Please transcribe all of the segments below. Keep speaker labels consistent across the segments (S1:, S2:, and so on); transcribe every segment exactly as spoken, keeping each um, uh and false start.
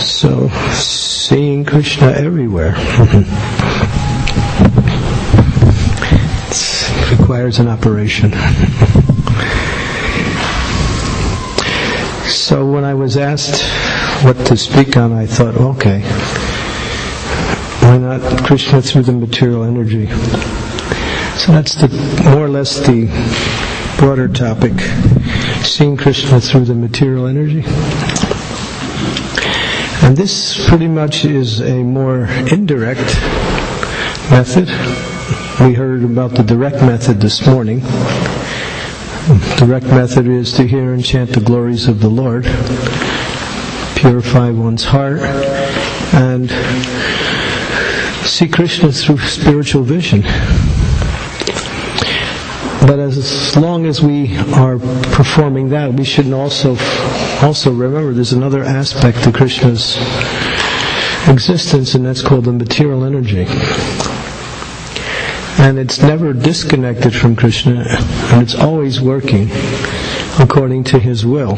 S1: So, seeing Krishna everywhere it requires an operation. So when I was asked what to speak on, I thought, okay, why not Krishna through the material energy? So that's the more or less the broader topic, seeing Krishna through the material energy. And this pretty much is a more indirect method. We heard about the direct method this morning. Direct method is to hear and chant the glories of the Lord, purify one's heart, and see Krishna through spiritual vision. But as long as we are performing that, we should also also remember there's another aspect to Krishna's existence, and that's called the material energy. And it's never disconnected from Krishna, and it's always working according to His will.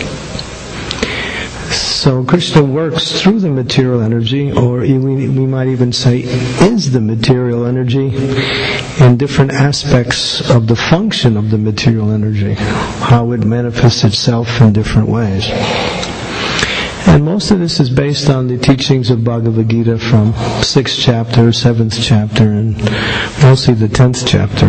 S1: So Krishna works through the material energy, or we, we might even say is the material energy, in different aspects of the function of the material energy, how it manifests itself in different ways. And most of this is based on the teachings of Bhagavad Gita from sixth chapter, seventh chapter, and mostly the tenth chapter.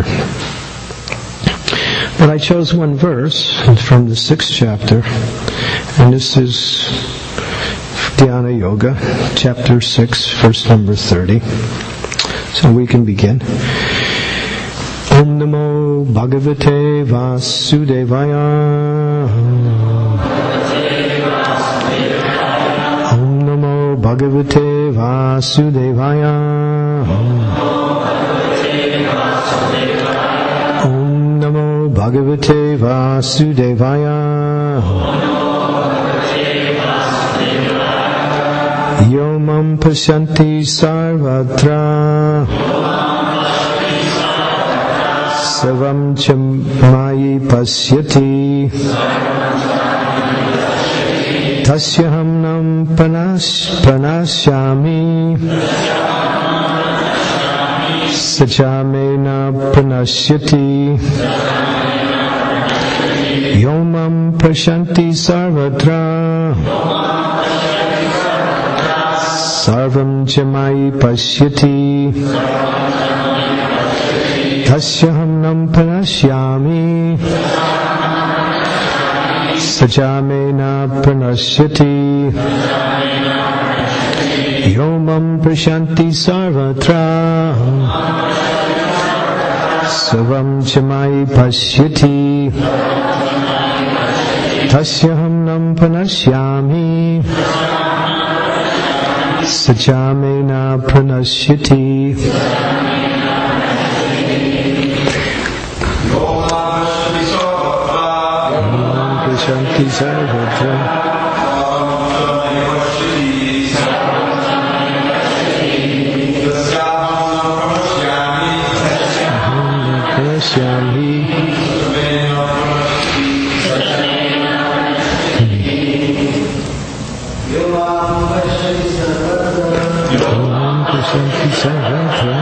S1: But I chose one verse from the sixth chapter, and this is Dhyana Yoga, chapter six, verse number thirty. So we can begin. Om Namo Bhagavate Vasudevaya. Om Namo Bhagavate Vasudevaya. Om Namo Bhagavate Vasudevaya. Yomam Pashanti Sarvatra Savam Chamayi Pasyati Tasyaham Nam Panasyami Sachamena Panasyati Yomam Pashanti Sarvatra Sarvam Chamayi Pasyati Tasyaham Nam Panasyami Sajamena Panasyati Yomam Prashanti Sarvatra Sarvam Chamayi Pasyati Tasyaham Nam Panasyami Sajamena Panasyati. Shanti Sarvatra Panasyami Shanti Sarvatra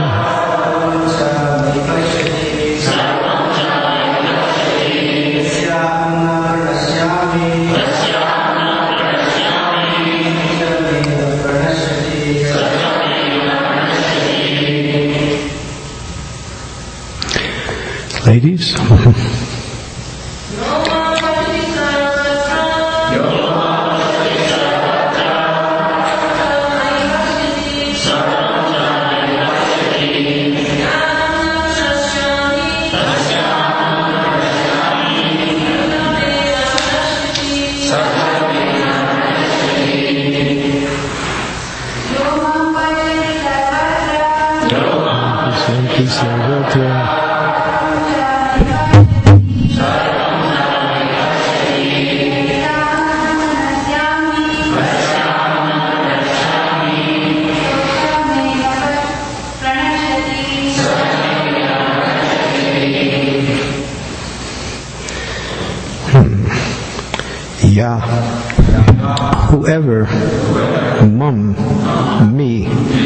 S1: Ladies? Yeah. Whoever mum, me,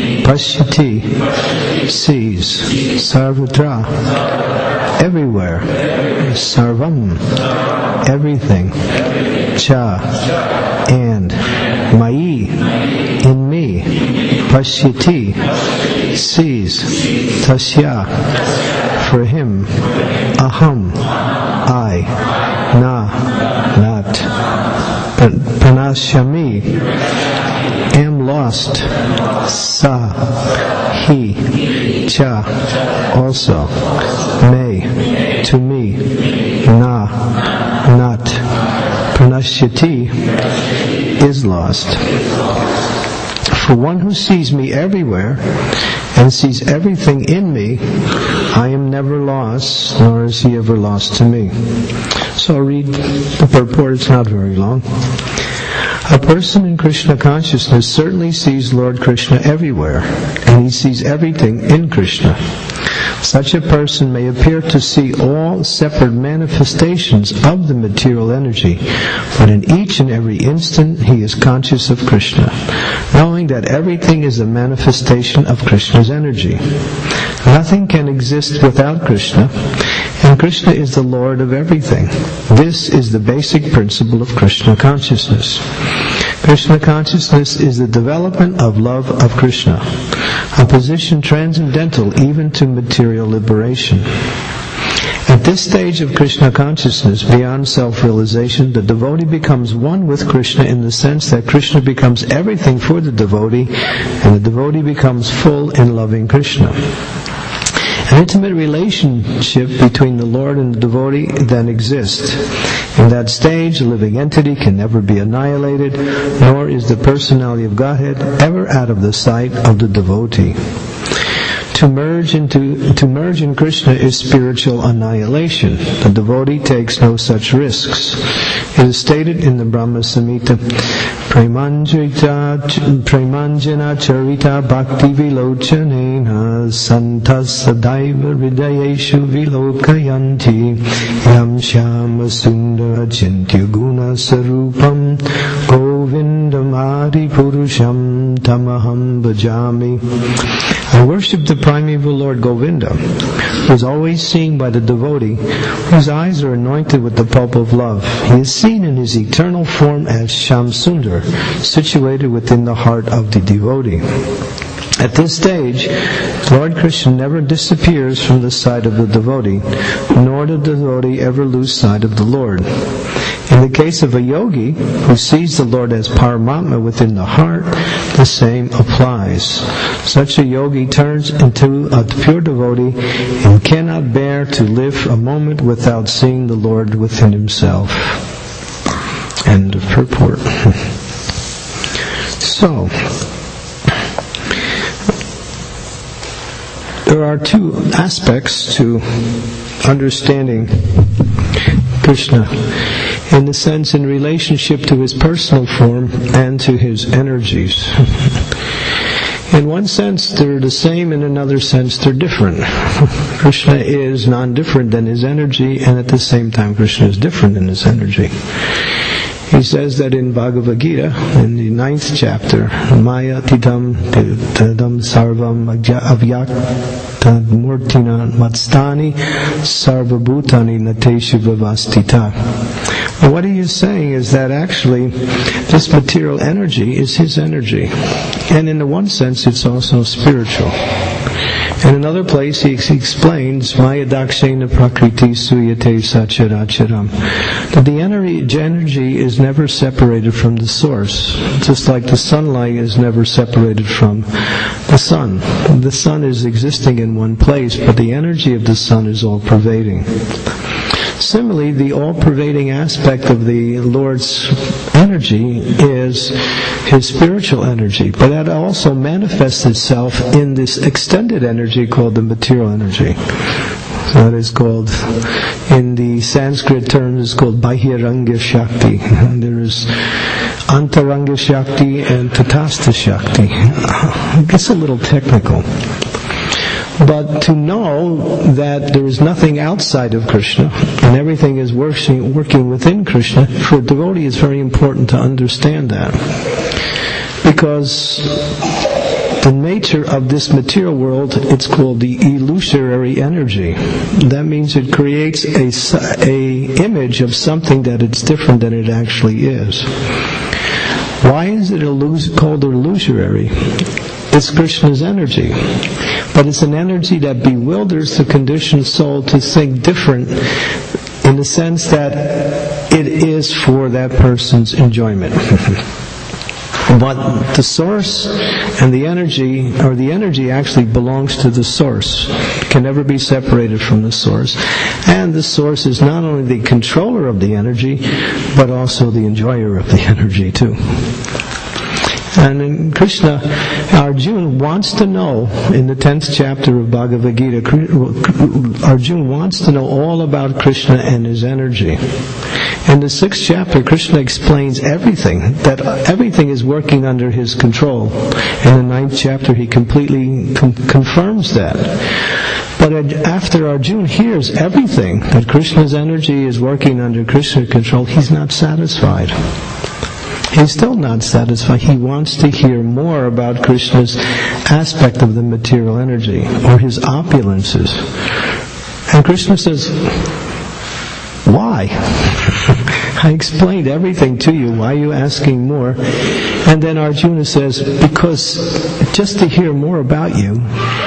S1: pashyati, sees, sarvatra, everywhere, sarvam, everything, cha, and, mayi, in me, pashyati, sees, tasya, for him, aham, I, na, not, pranashyami, am lost, sa, he, cha, also, me, to me, na, not, pranashyati, is lost. For one who sees me everywhere and sees everything in me, I am never lost, nor is he ever lost to me. So I'll read the purport, it's not very long. A person in Krishna consciousness certainly sees Lord Krishna everywhere, and he sees everything in Krishna. Such a person may appear to see all separate manifestations of the material energy, but in each and every instant he is conscious of Krishna, knowing that everything is a manifestation of Krishna's energy. Nothing can exist without Krishna, and Krishna is the Lord of everything. This is the basic principle of Krishna consciousness. Krishna consciousness is the development of love of Krishna, a position transcendental even to material liberation. At this stage of Krishna consciousness, beyond self-realization, the devotee becomes one with Krishna in the sense that Krishna becomes everything for the devotee, and the devotee becomes full in loving Krishna. An intimate relationship between the Lord and the devotee then exists. In that stage, the living entity can never be annihilated, nor is the personality of Godhead ever out of the sight of the devotee. To merge into to merge in Krishna is spiritual annihilation. The devotee takes no such risks. It is stated in the Brahma Samhita, Premanjita Premanjana Charita Bhakti Vilochanena Santas Sadaiva Hridayeshu Vilokayanti Yam Shama Sundara Chintya Guna Sarupam Govindam Adi Purusham Tamaham Bhajami. I worship the primeval Lord Govinda, who is always seen by the devotee, whose eyes are anointed with the pulp of love. He is seen in his eternal form as Shamsundar, situated within the heart of the devotee. At this stage, Lord Krishna never disappears from the sight of the devotee, nor does the devotee ever lose sight of the Lord. In the case of a yogi who sees the Lord as Paramatma within the heart, the same applies. Such a yogi turns into a pure devotee and cannot bear to live a moment without seeing the Lord within himself. End of purport. So, there are two aspects to understanding Krishna, in the sense in relationship to his personal form and to his energies. In one sense they're the same, in another sense they're different. Krishna is non-different than his energy, and at the same time Krishna is different than his energy. He says that in Bhagavad Gita, in the ninth chapter, Maya Titam Tadam Sarvam Avyakta Murtina Matstani Sarvabhutani Nateshu Vavastita. What he is saying is that actually this material energy is his energy. And in the one sense it's also spiritual. In another place he explains Maya Dakshena Prakriti Suyate Sacharacharam, that the energy is never separated from the source, just like the sunlight is never separated from the sun. The sun is existing in one place, but the energy of the sun is all pervading. Similarly, the all-pervading aspect of the Lord's energy is his spiritual energy, but that also manifests itself in this extended energy called the material energy. That is called, in the Sanskrit term, is called Bahiranga Shakti. And there is Antaranga Shakti and Tatastha Shakti. It gets a little technical. But to know that there is nothing outside of Krishna and everything is working, working within Krishna, for a devotee it's very important to understand that. because the nature of this material world, it's called the illusory energy. That means it creates a, a image of something that it's different than it actually is. Why is it illus- called illusory? It's Krishna's energy. But it's an energy that bewilders the conditioned soul to think different, in the sense that it is for that person's enjoyment. But the source and the energy, or the energy actually belongs to the source. It can never be separated from the source. And the source is not only the controller of the energy, but also the enjoyer of the energy too. And in Krishna, Arjuna wants to know, in the tenth chapter of Bhagavad Gita, Arjuna wants to know all about Krishna and his energy. In the sixth chapter, Krishna explains everything, that everything is working under his control. In the ninth chapter, he completely com- confirms that. But after Arjuna hears everything, that Krishna's energy is working under Krishna's control, he's not satisfied. He's still not satisfied. He wants to hear more about Krishna's aspect of the material energy, or his opulences. And Krishna says, why? I explained everything to you. Why are you asking more? And then Arjuna says, because just to hear more about you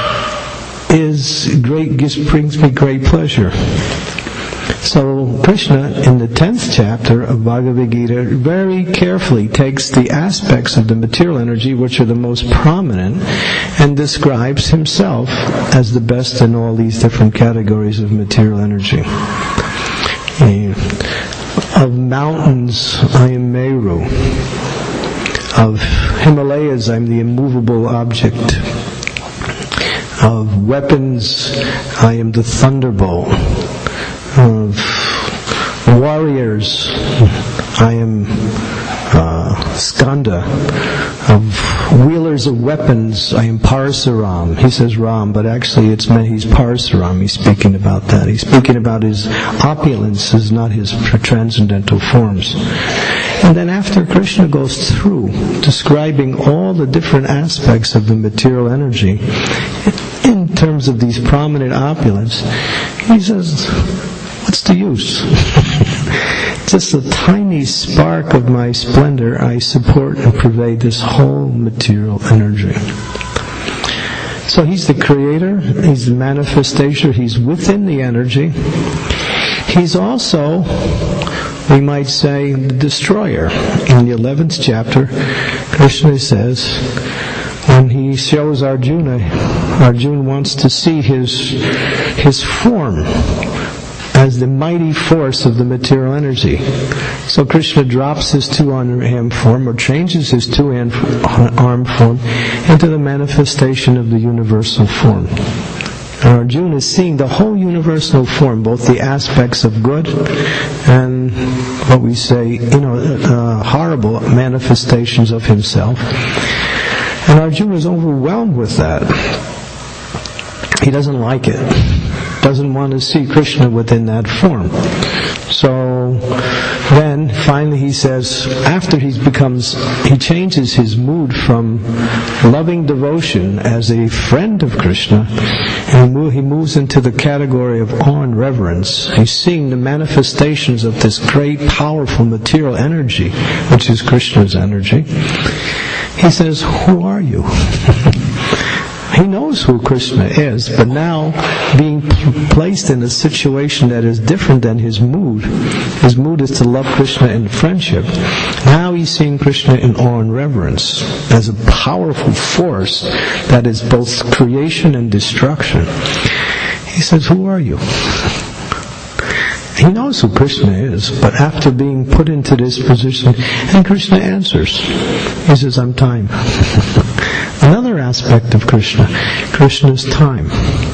S1: is great, gives, brings me great pleasure. So Krishna, in the tenth chapter of Bhagavad Gita, very carefully takes the aspects of the material energy which are the most prominent and describes himself as the best in all these different categories of material energy. And of mountains, I am Meru. Of Himalayas, I am the immovable object. Of weapons, I am the thunderbolt. Of warriors, I am uh, Skanda. Of wheelers of weapons, I am Parasuram. He says Ram, but actually it's meant he's Parasuram. He's speaking about that. He's speaking about his opulences, not his transcendental forms. And then after Krishna goes through describing all the different aspects of the material energy in terms of these prominent opulence, he says, what's the use? Just a tiny spark of my splendor, I support and pervade this whole material energy. So he's the creator, he's the manifestation, he's within the energy. He's also, we might say, the destroyer. In the eleventh chapter, Krishna says, when he shows Arjuna, Arjuna wants to see his his form as the mighty force of the material energy. So Krishna drops his two-armed form, or changes his two-armed form into the manifestation of the universal form. And Arjuna is seeing the whole universal form, both the aspects of good and what we say, you know, uh, horrible manifestations of himself. And Arjuna is overwhelmed with that. He doesn't like it. Doesn't want to see Krishna within that form. So then finally he says, after he becomes, he changes his mood from loving devotion as a friend of Krishna, and he moves into the category of awe and reverence. He's seeing the manifestations of this great, powerful material energy, which is Krishna's energy. He says, who are you? He knows who Krishna is, but now being placed in a situation that is different than his mood. His mood is to love Krishna in friendship. Now he's seeing Krishna in awe and reverence as a powerful force that is both creation and destruction. He says, who are you? He knows who Krishna is, but after being put into this position, and Krishna answers. He says, I'm time. Another aspect of Krishna, Krishna's time.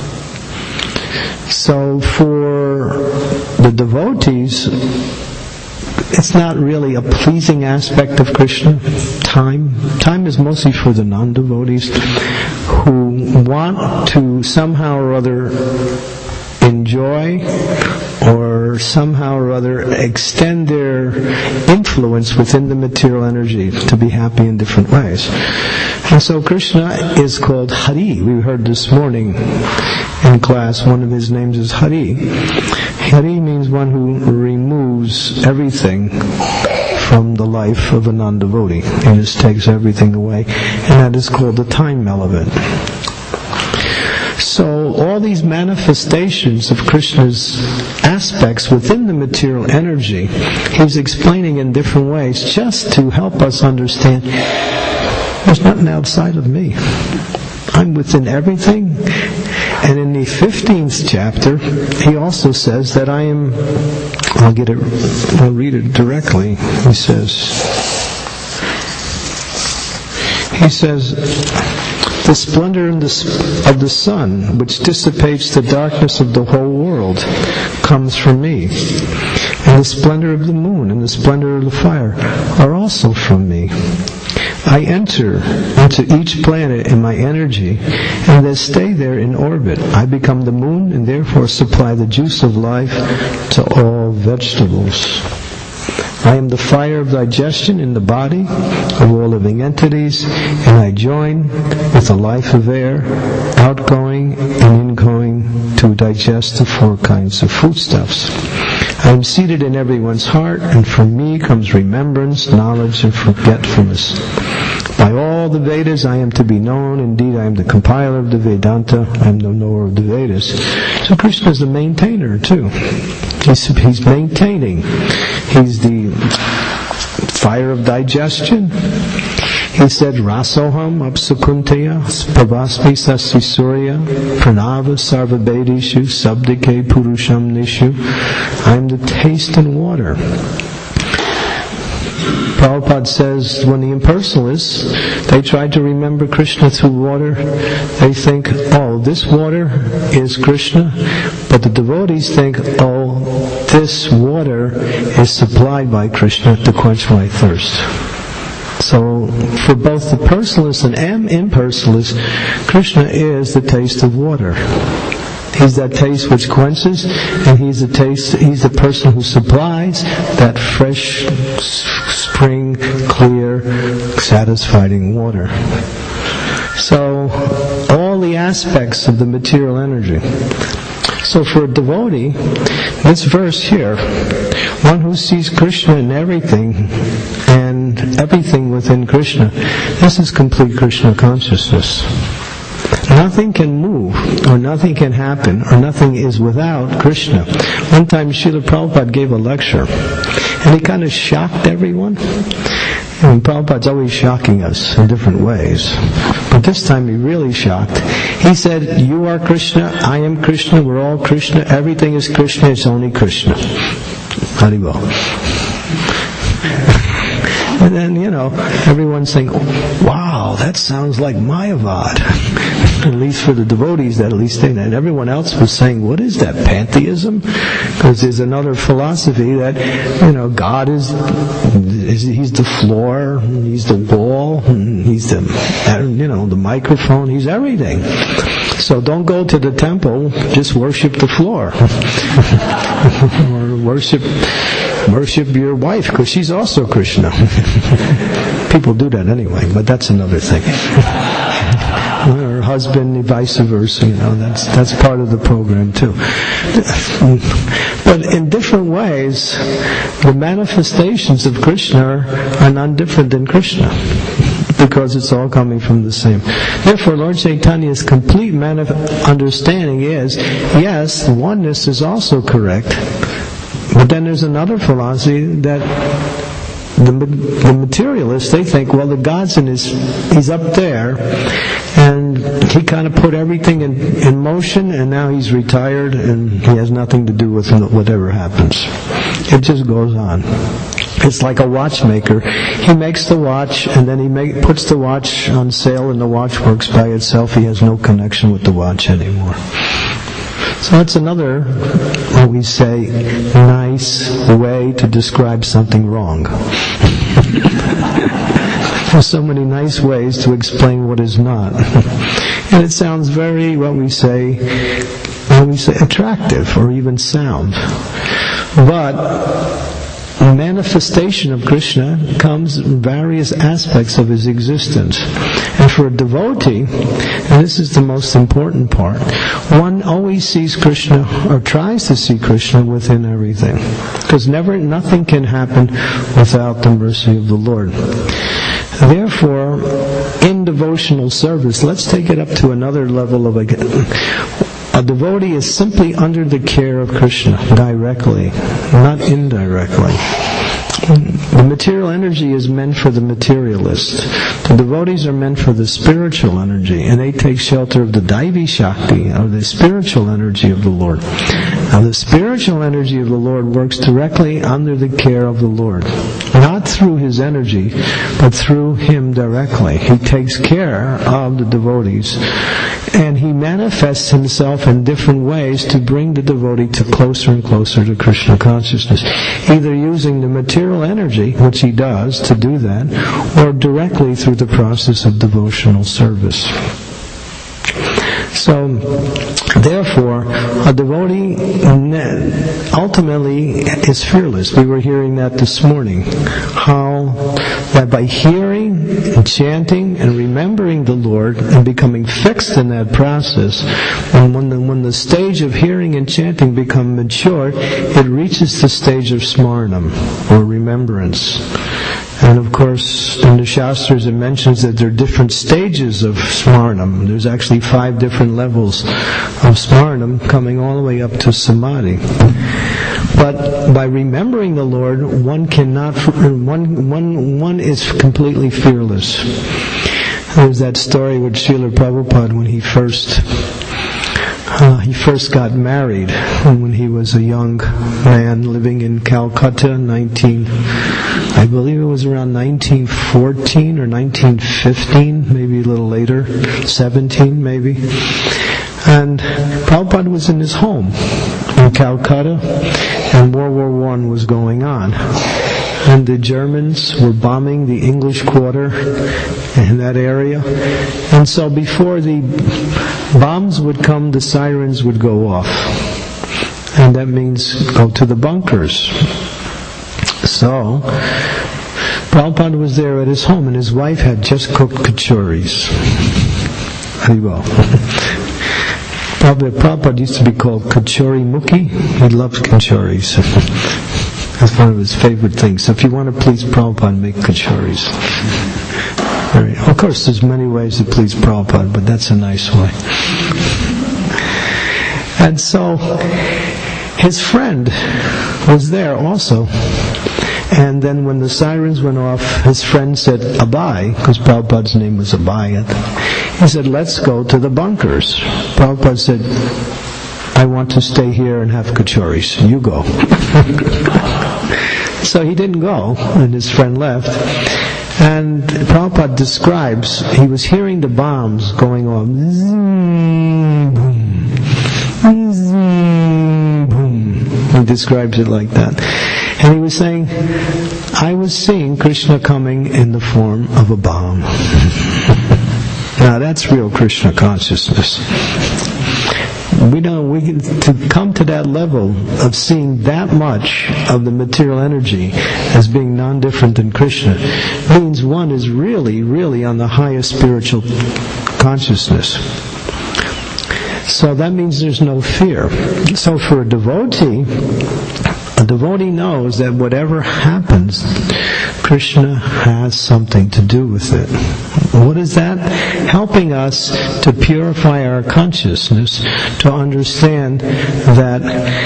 S1: So for the devotees, it's not really a pleasing aspect of Krishna, time. Time is mostly for the non-devotees who want to somehow or other enjoy or somehow or other extend their influence within the material energy to be happy in different ways. And so Krishna is called Hari. We heard this morning in class, one of his names is Hari. Hari means one who removes everything from the life of a non-devotee. He just takes everything away, and that is called the time element. So all these manifestations of Krishna's aspects within the material energy, he's explaining in different ways just to help us understand there's nothing outside of me. I'm within everything. And in the fifteenth chapter, he also says that I am, I'll get it, I'll read it directly. He says, he says, the splendor of the sun, which dissipates the darkness of the whole world, comes from me. And the splendor of the moon and the splendor of the fire are also from me. I enter into each planet in my energy and then stay there in orbit. I become the moon and therefore supply the juice of life to all vegetables. I am the fire of digestion in the body of all living entities, and I join with the life of air, outgoing and ingoing, to digest the four kinds of foodstuffs. I am seated in everyone's heart, and from me comes remembrance, knowledge, and forgetfulness. By all the Vedas I am to be known. Indeed, I am the compiler of the Vedanta. I am the knower of the Vedas. So Krishna is the maintainer too. He's, he's maintaining. He's the fire of digestion. He said, Rasoham apsukunteya pravasmi sasisurya pranava sarvabedishu sabdike purusham nishu. I am the taste and water. Prabhupada says when the impersonalists, they try to remember Krishna through water, they think, oh, this water is Krishna, but the devotees think, oh, this water is supplied by Krishna to quench my thirst. So, for both the personalists and impersonalists, Krishna is the taste of water. He's that taste which quenches, and he's the taste. He's the person who supplies that fresh, spring, clear, satisfying water. So, all the aspects of the material energy. So, for a devotee, this verse here, one who sees Krishna in everything and everything within Krishna, this is complete Krishna consciousness. Nothing can move, or nothing can happen, or nothing is without Krishna. One time Srila Prabhupada gave a lecture, and he kind of shocked everyone. And Prabhupada's always shocking us in different ways. But this time he really shocked. He said, you are Krishna, I am Krishna, we're all Krishna, everything is Krishna, it's only Krishna. Haribol. And then, you know, everyone's saying, wow, that sounds like Mayavad. At least for the devotees, that at least they, and everyone else was saying, what is that, pantheism? Because there's another philosophy that, you know, God is, is he's the floor, he's the wall, he's the, you know, the microphone, he's everything. So don't go to the temple, just worship the floor. Or worship Worship your wife, because she's also Krishna. People do that anyway, but that's another thing. Or husband, vice versa, you know, that's that's part of the program too. But in different ways, the manifestations of Krishna are none different than Krishna, because it's all coming from the same. Therefore, Lord Chaitanya's complete manif- understanding is, yes, oneness is also correct. But then there's another philosophy that the, the materialists, they think, well, the God's in his, he's up there, and he kind of put everything in, in motion, and now he's retired, and he has nothing to do with whatever happens. It just goes on. It's like a watchmaker. He makes the watch, and then he make, puts the watch on sale, and the watch works by itself. He has no connection with the watch anymore. So that's another, what we say, nice way to describe something wrong. There's so many nice ways to explain what is not. And it sounds very, what we say, can we say, attractive or even sound. But the manifestation of Krishna comes in various aspects of his existence. And for a devotee, and this is the most important part, one always sees Krishna, or tries to see Krishna within everything. Because never, nothing can happen without the mercy of the Lord. Therefore, in devotional service, let's take it up to another level of a... A devotee is simply under the care of Krishna, directly, not indirectly. The material energy is meant for the materialist. The devotees are meant for the spiritual energy, and they take shelter of the Daivi Shakti, or the spiritual energy of the Lord. Now the spiritual energy of the Lord works directly under the care of the Lord. Not through his energy, but through him directly. He takes care of the devotees. And he manifests himself in different ways to bring the devotee to closer and closer to Krishna consciousness. Either using the material energy, which he does to do that, or directly through the process of devotional service. So, therefore, a devotee ultimately is fearless. We were hearing that this morning. How that by hearing and chanting and remembering the Lord and becoming fixed in that process, and when the, when the stage of hearing and chanting become mature, it reaches the stage of smarnam, or remembrance. And of course, in the Shastras it mentions that there are different stages of smarnam. There's actually five different levels of smarnam, coming all the way up to samadhi. But by remembering the Lord, one cannot, one, one, one is completely fearless. There's that story with Srila Prabhupada when he first Uh, he first got married when he was a young man living in Calcutta, nineteen, I believe it was around nineteen fourteen or nineteen fifteen, maybe a little later, seventeen maybe. And Prabhupada was in his home in Calcutta, and World War One was going on. And the Germans were bombing the English Quarter in that area. And so before the bombs would come, the sirens would go off. And that means go to the bunkers. So, Prabhupada was there at his home, and his wife had just cooked kachoris. Haribo. Prabhupada, Prabhupada used to be called Kachori Mukhi. He loved kachoris. That's one of his favorite things. So if you want to please Prabhupada, make kachoris. Right. Of course, there's many ways to please Prabhupada, but that's a nice way. And so, his friend was there also. And then when the sirens went off, his friend said, Abai, because Prabhupada's name was Abai. He said, let's go to the bunkers. Prabhupada said, I want to stay here and have kachoris. You go. So he didn't go, and his friend left. And Prabhupada describes, he was hearing the bombs going off. Zoom, boom. Zoom, boom. He describes it like that. And he was saying, I was seeing Krishna coming in the form of a bomb. Now that's real Krishna consciousness. We don't, we can, to come to that level of seeing that much of the material energy as being non-different than Krishna means one is really, really on the highest spiritual consciousness. So that means there's no fear. So for a devotee, a devotee knows that whatever happens, Krishna has something to do with it. What is that? Helping us to purify our consciousness, to understand that,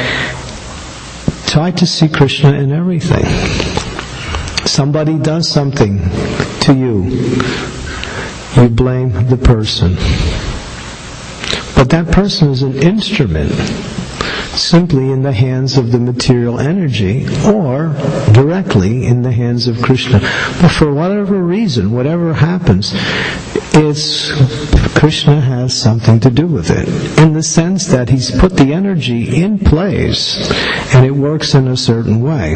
S1: try to see Krishna in everything. Somebody does something to you, you blame the person. But that person is an instrument, simply in the hands of the material energy, or directly in the hands of Krishna. But for whatever reason, whatever happens, it's Krishna has something to do with it, in the sense that he's put the energy in place and it works in a certain way.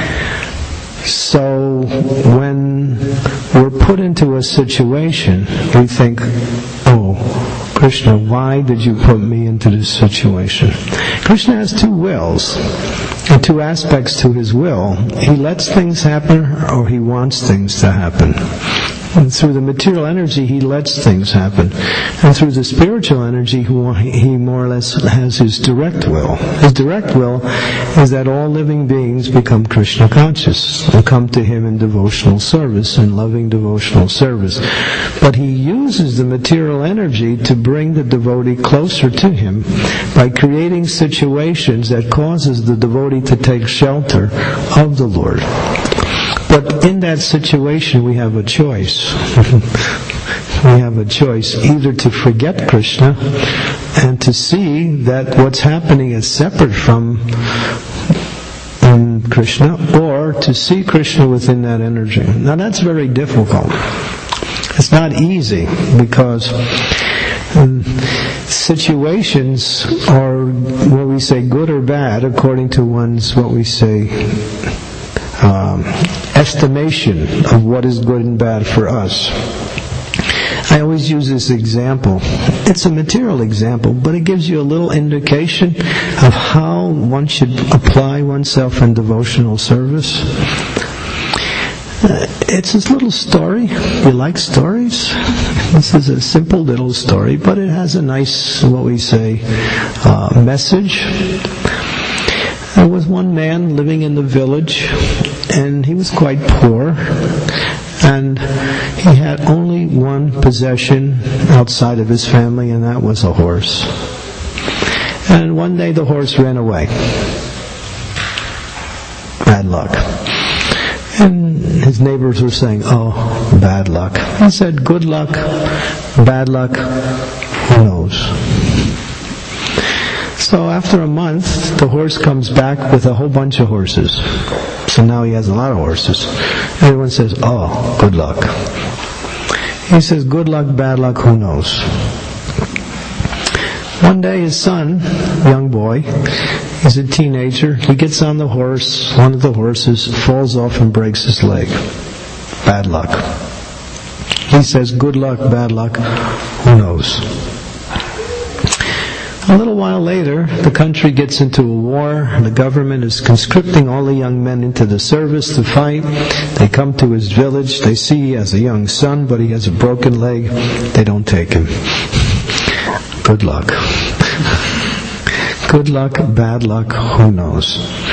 S1: So when we're put into a situation, we think, oh, Krishna, why did you put me into this situation? Krishna has two wills, and two aspects to his will. He lets things happen, or he wants things to happen. And through the material energy, he lets things happen. And through the spiritual energy, he more or less has his direct will. His direct will is that all living beings become Krishna conscious and come to him in devotional service, in loving devotional service. But he uses the material energy to bring the devotee closer to him by creating situations that causes the devotee to take shelter of the Lord. But in that situation, we have a choice. We have a choice either to forget Krishna and to see that what's happening is separate from um, Krishna, or to see Krishna within that energy. Now that's very difficult. It's not easy because um, situations are what we say good or bad according to one's what we say Um, estimation of what is good and bad for us. I always use this example. It's a material example, but it gives you a little indication of how one should apply oneself in devotional service. Uh, it's this little story. You like stories? This is a simple little story, but it has a nice, what we say, uh, message. There was one man living in the village, and he was quite poor, and he had only one possession outside of his family, and that was a horse. And one day the horse ran away. Bad luck. And his neighbors were saying, oh, bad luck. He said, good luck, bad luck, who knows? So after a month, the horse comes back with a whole bunch of horses. So now he has a lot of horses. Everyone says, oh, good luck. He says, good luck, bad luck, who knows? One day his son, young boy, he's a teenager, he gets on the horse, one of the horses, falls off and breaks his leg. Bad luck. He says, good luck, bad luck, who knows? A little while later, the country gets into a war. The government is conscripting all the young men into the service to fight. They come to his village. They see he has a young son, but he has a broken leg. They don't take him. Good luck. Good luck, bad luck, who knows?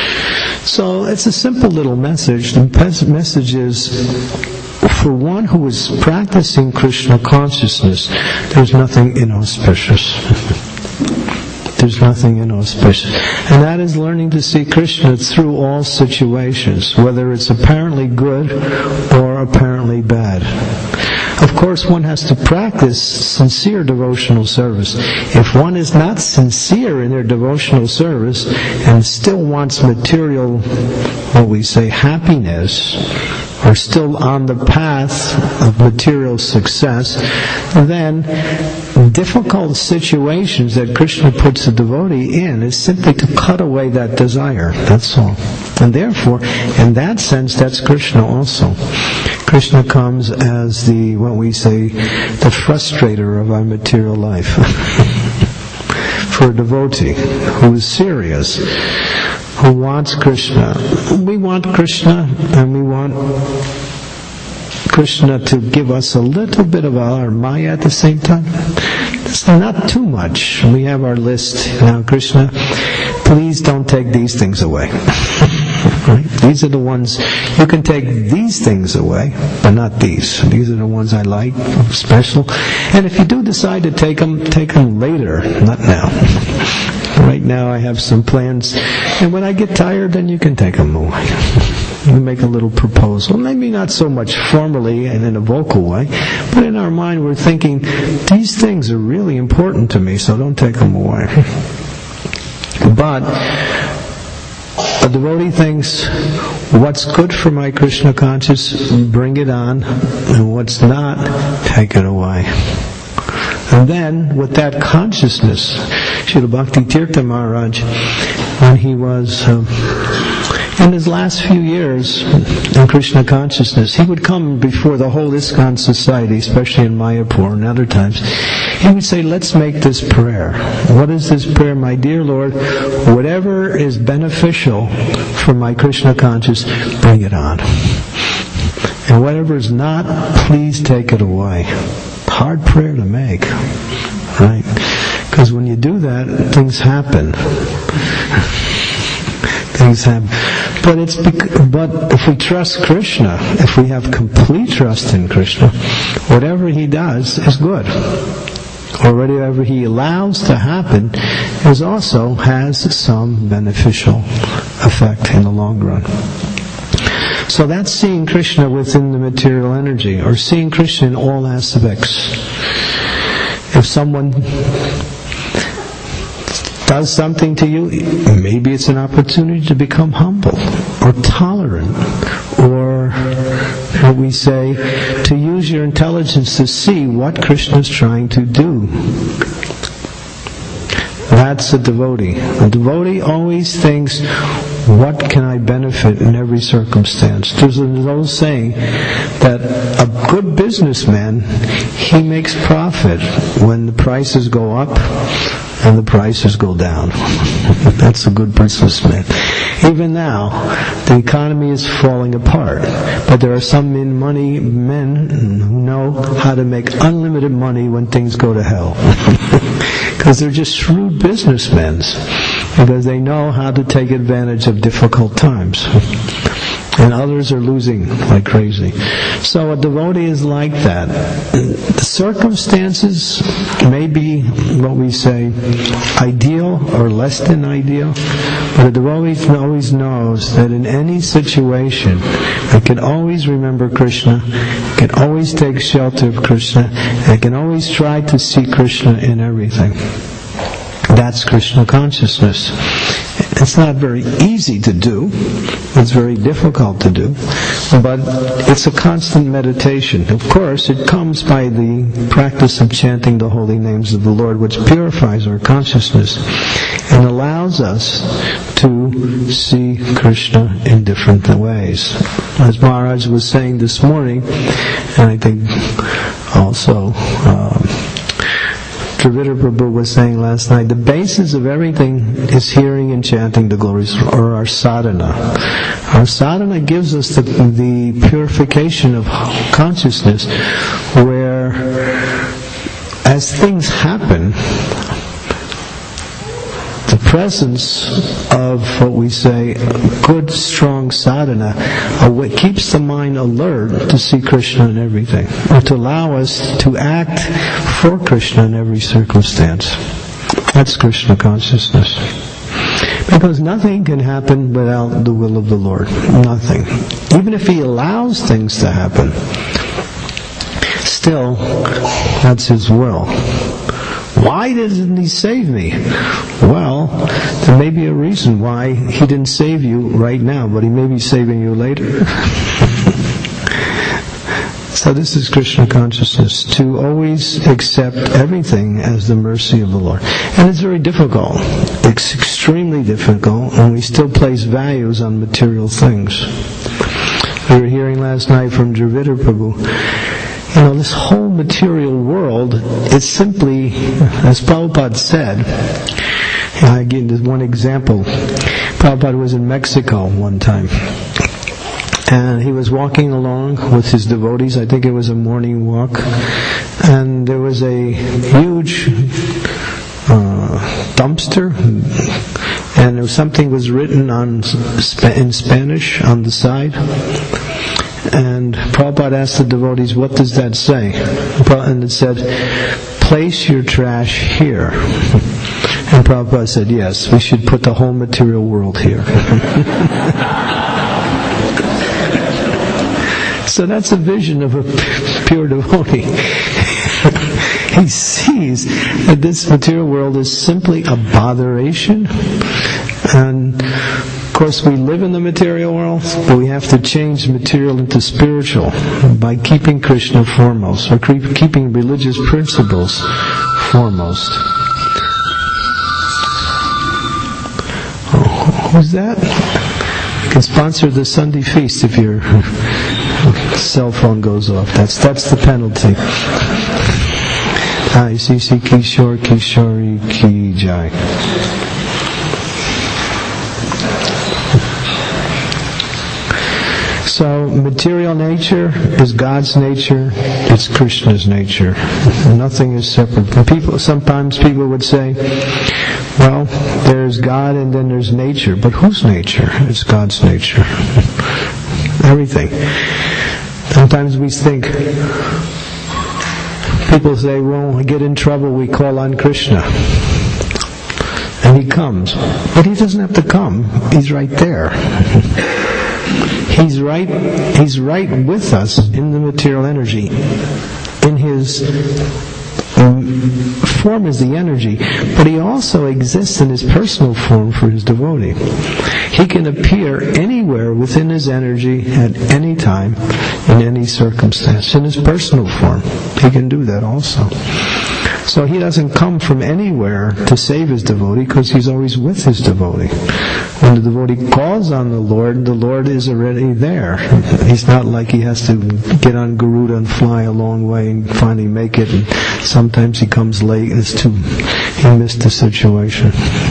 S1: So it's a simple little message. The message is, for one who is practicing Krishna consciousness, there's nothing inauspicious. There's nothing inauspicious. And that is learning to see Krishna through all situations, whether it's apparently good or apparently bad. Of course, one has to practice sincere devotional service. If one is not sincere in their devotional service and still wants material, what we say, happiness, or still on the path of material success, then difficult situations that Krishna puts the devotee in is simply to cut away that desire. That's all. And therefore, in that sense, that's Krishna also. Krishna comes as the, what we say, the frustrator of our material life. For a devotee who is serious, who wants Krishna. We want Krishna, and we want Krishna to give us a little bit of our Maya at the same time. It's not too much. We have our list. Now, Krishna, please don't take these things away. Right? These are the ones, you can take these things away, but not these. These are the ones I like, special. And if you do decide to take them, take them later, not now. Right now I have some plans, and when I get tired, then you can take them away. We make a little proposal, maybe not so much formally and in a vocal way, but in our mind we're thinking, these things are really important to me, so don't take them away. But a devotee thinks, what's good for my Krishna conscious, bring it on, and what's not, take it away. And then, with that consciousness, Srila Bhakti Tirtha Maharaj, when he was um, in his last few years in Krishna consciousness, he would come before the whole ISKCON society, especially in Mayapur and other times. He would say, let's make this prayer. What is this prayer? My dear Lord, whatever is beneficial for my Krishna consciousness, bring it on. And whatever is not, please take it away. Hard prayer to make, right? Because when you do that, things happen. Things happen. But it's bec- but if we trust Krishna, if we have complete trust in Krishna, whatever He does is good. Or whatever He allows to happen is also has some beneficial effect in the long run. So that's seeing Krishna within the material energy, or seeing Krishna in all aspects. If someone does something to you, maybe it's an opportunity to become humble, or tolerant, or what we say, to use your intelligence to see what Krishna is trying to do. That's a devotee. A devotee always thinks, what can I benefit in every circumstance? There's an old saying that a good businessman, he makes profit when the prices go up and the prices go down. That's a good businessman. Even now, the economy is falling apart, but there are some men, money men who know how to make unlimited money when things go to hell. Because they're just shrewd businessmen, because they know how to take advantage of difficult times. And others are losing like crazy. So a devotee is like that. The circumstances may be, what we say, ideal or less than ideal, but a devotee always knows that in any situation, I can always remember Krishna, I can always take shelter of Krishna, and I can always try to see Krishna in everything. That's Krishna consciousness. It's not very easy to do. It's very difficult to do. But it's a constant meditation. Of course, it comes by the practice of chanting the holy names of the Lord, which purifies our consciousness and allows us to see Krishna in different ways. As Maharaj was saying this morning, and I think also um, Dravida Prabhu was saying last night, the basis of everything is hearing and chanting the glories, or our sadhana. Our sadhana gives us the, the purification of consciousness, where as things happen, the presence of what we say good, strong sadhana uh, what keeps the mind alert to see Krishna in everything, or to allow us to act for Krishna in every circumstance. That's Krishna consciousness. Because nothing can happen without the will of the Lord. Nothing. Even if He allows things to happen, still, that's His will. Why doesn't He save me? Well, there may be a reason why He didn't save you right now, but He may be saving you later. So this is Krishna consciousness, to always accept everything as the mercy of the Lord. And it's very difficult. It's extremely difficult, and we still place values on material things. We were hearing last night from Dravida Prabhu, you know, this whole material world is simply, as Prabhupada said, I give this one example. Prabhupada was in Mexico one time, and he was walking along with his devotees. I think it was a morning walk, and there was a huge uh, dumpster, and there was something was written on in Spanish on the side. And Prabhupada asked the devotees, what does that say? And it said, place your trash here. And Prabhupada said, yes, we should put the whole material world here. So that's a vision of a pure devotee. He sees that this material world is simply a botheration, and of course, we live in the material world, but we have to change material into spiritual by keeping Krishna foremost, or keeping religious principles foremost. Oh, who's that? You can sponsor the Sunday feast if your cell phone goes off. That's that's the penalty. Jai C C Kishore Kishori Ki Jai. So, material nature is God's nature, it's Krishna's nature. Nothing is separate. People, sometimes people would say, well, there's God and then there's nature. But whose nature? It's God's nature. Everything. Sometimes we think, people say, well, when we get in trouble, we call on Krishna. And he comes. But he doesn't have to come. He's right there. He's right, he's right with us in the material energy. In his um, form is the energy, but he also exists in his personal form for his devotee. He can appear anywhere within his energy at any time, in any circumstance. In his personal form, he can do that also. So he doesn't come from anywhere to save his devotee because he's always with his devotee. When the devotee calls on the Lord, the Lord is already there. He's not like he has to get on Garuda and fly a long way and finally make it. And sometimes he comes late and it's too, he missed the situation.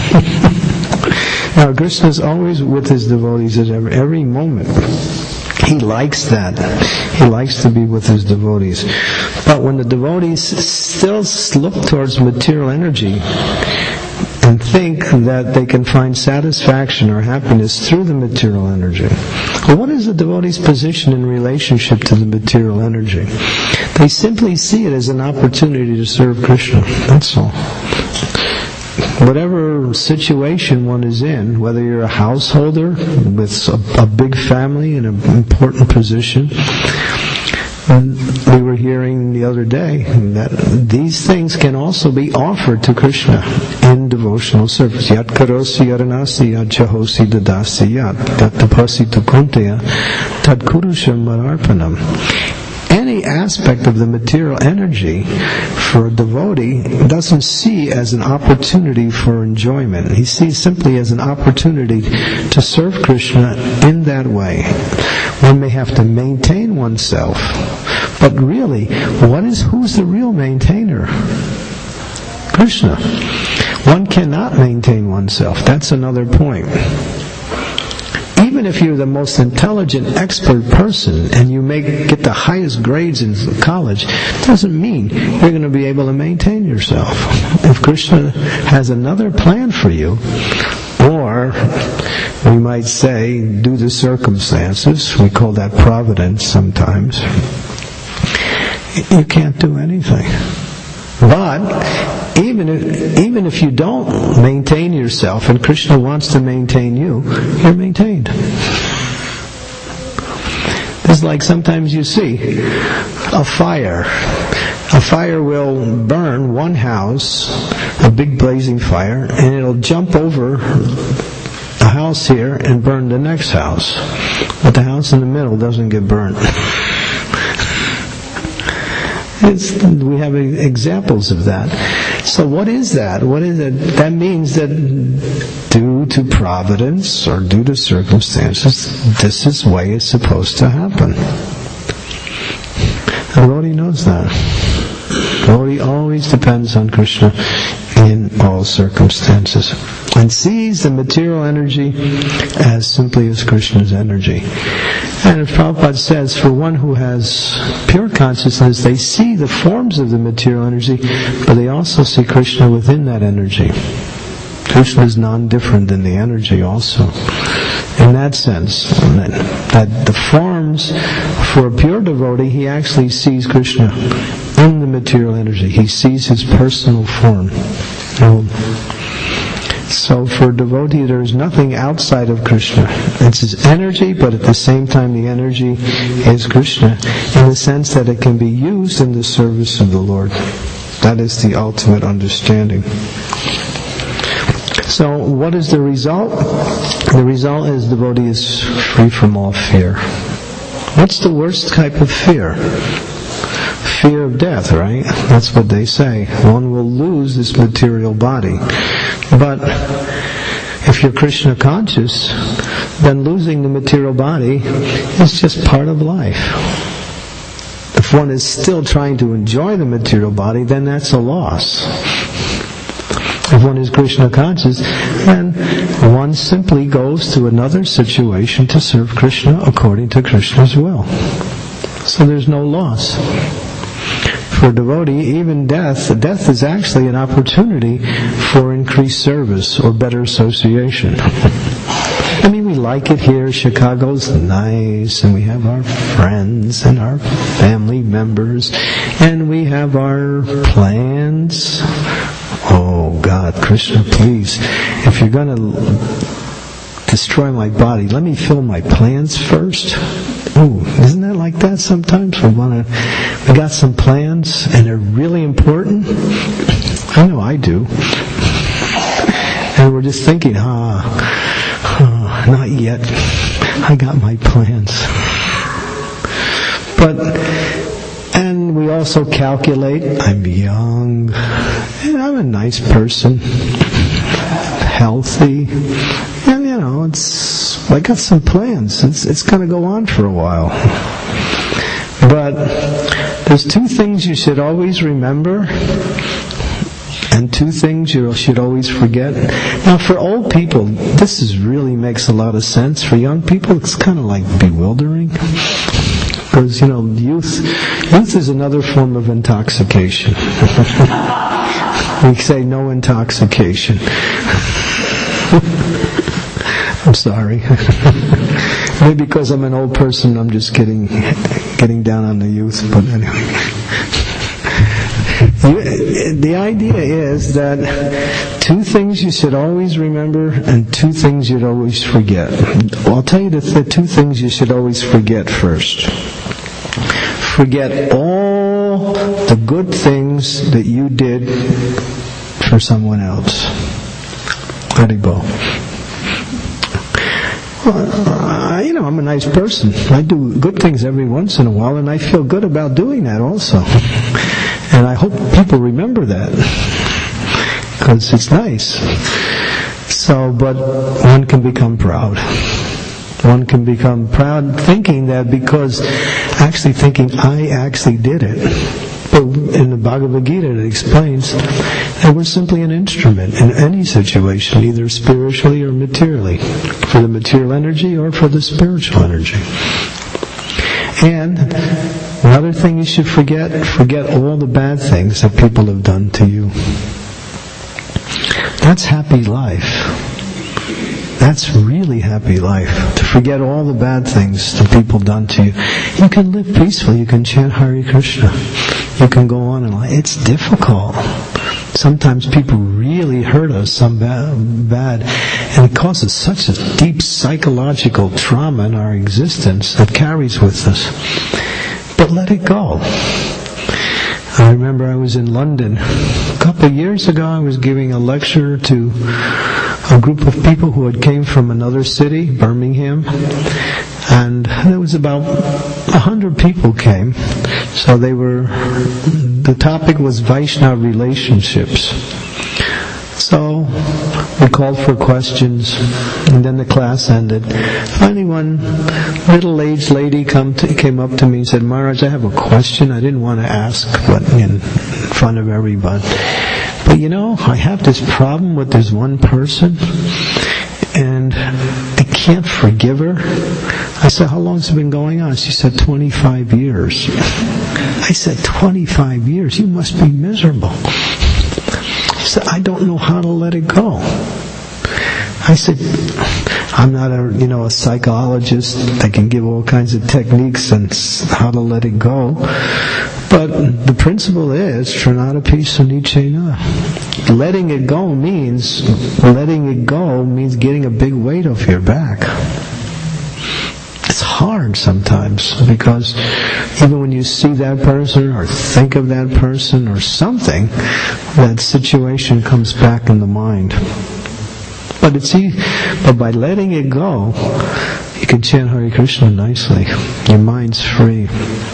S1: Now, Krishna is always with his devotees at every, every moment. He likes that. He likes to be with his devotees. But when the devotees still look towards material energy and think that they can find satisfaction or happiness through the material energy, well, what is the devotee's position in relationship to the material energy? They simply see it as an opportunity to serve Krishna. That's all. Whatever situation one is in, whether you're a householder with a, a big family in an important position, and we were hearing the other day that these things can also be offered to Krishna in devotional service. Yat karosi yaranasi yat chahosi dadasi yat tat tapasi tukunteya tat kurusham mararpanam. Any aspect of the material energy for a devotee doesn't see as an opportunity for enjoyment. He sees simply as an opportunity to serve Krishna in that way. One may have to maintain oneself, but really, what is who's the real maintainer? Krishna. One cannot maintain oneself. That's another point. Even if you're the most intelligent, expert person and you make get the highest grades in college, doesn't mean you're going to be able to maintain yourself. If Krishna has another plan for you, or we might say, due to circumstances, we call that providence sometimes, you can't do anything. But even if, even if you don't maintain yourself and Krishna wants to maintain you, you're maintained. It's like sometimes you see a fire. A fire will burn one house, a big blazing fire, and it'll jump over a house here and burn the next house. But the house in the middle doesn't get burnt. It's, we have examples of that. So what is that? What is it? That means that due to providence or due to circumstances, this is the way it's supposed to happen. Everybody knows that. Devotee always depends on Krishna in all circumstances and sees the material energy as simply as Krishna's energy. And as Prabhupada says, for one who has pure consciousness, they see the forms of the material energy, but they also see Krishna within that energy. Krishna is non-different than the energy also. In that sense, that, that the forms, for a pure devotee, he actually sees Krishna in the material energy. He sees his personal form. Um, So for a devotee, there is nothing outside of Krishna. It's his energy, but at the same time the energy is Krishna, in the sense that it can be used in the service of the Lord. That is the ultimate understanding. So what is the result? The result is the devotee is free from all fear. What's the worst type of fear? Fear of death, right? That's what they say. One will lose this material body. But if you're Krishna conscious, then losing the material body is just part of life. The if one is still trying to enjoy the material body, then that's a loss. If one is Krishna conscious, then one simply goes to another situation to serve Krishna according to Krishna's will. So there's no loss. For a devotee, even death, death is actually an opportunity for increased service or better association. I mean, we like it here. Chicago's nice, and we have our friends and our family members, and we have our plans. Oh God, Krishna, please, if you're going to destroy my body, let me fill my plans first. Ooh, isn't that like that sometimes? We want to, we got some plans, and they're really important. I know I do. And we're just thinking, ah, oh, not yet. I got my plans. But, and we also calculate, I'm young, and I'm a nice person, healthy, and you know, it's, I got some plans. It's, it's going to go on for a while. But there's two things you should always remember, and two things you should always forget. Now, for old people, this is really makes a lot of sense. For young people, it's kind of like bewildering. Because, you know, youth, youth is another form of intoxication. We say no intoxication. I'm sorry. Maybe because I'm an old person, I'm just getting getting down on the youth. But anyway, the idea is that two things you should always remember and two things you'd always forget. Well, I'll tell you the, the two things you should always forget first. Forget all the good things that you did for someone else. Haribo. Well, uh, you know, I'm a nice person. I do good things every once in a while, and I feel good about doing that also. And I hope people remember that, because it's nice. So, but one can become proud. One can become proud thinking that because, actually thinking, I actually did it. But in the Bhagavad Gita it explains that we're simply an instrument in any situation, either spiritually or materially, for the material energy or for the spiritual energy. And another thing you should forget, forget all the bad things that people have done to you. That's happy life. That's really happy life, to forget all the bad things that people done to you. You can live peacefully, you can chant Hare Krishna, you can go on and like, it's difficult. Sometimes people really hurt us some bad, bad, and it causes such a deep psychological trauma in our existence that carries with us. But let it go. I remember I was in London a couple of years ago. I was giving a lecture to a group of people who had came from another city, Birmingham, and there was about a hundred people came. So they were, the topic was Vaishnava relationships. So we called for questions, and then the class ended. Finally, one middle-aged lady come to, came up to me and said, "Maharaj, I have a question. I didn't want to ask, but in front of everybody. But you know, I have this problem with this one person, and I can't forgive her." I said, "How long has it been going on?" She said, twenty-five years. I said, twenty-five years? You must be miserable. She said, "I don't know how to let it go." I said, "I'm not a, you know, a psychologist that can give all kinds of techniques and how to let it go. But the principle is, Trinadapi Sunichena. Letting it go means, letting it go means getting a big weight off your back. It's hard sometimes, because even when you see that person or think of that person or something, that situation comes back in the mind. But it's easy, but by letting it go, you can chant Hare Krishna nicely. Your mind's free.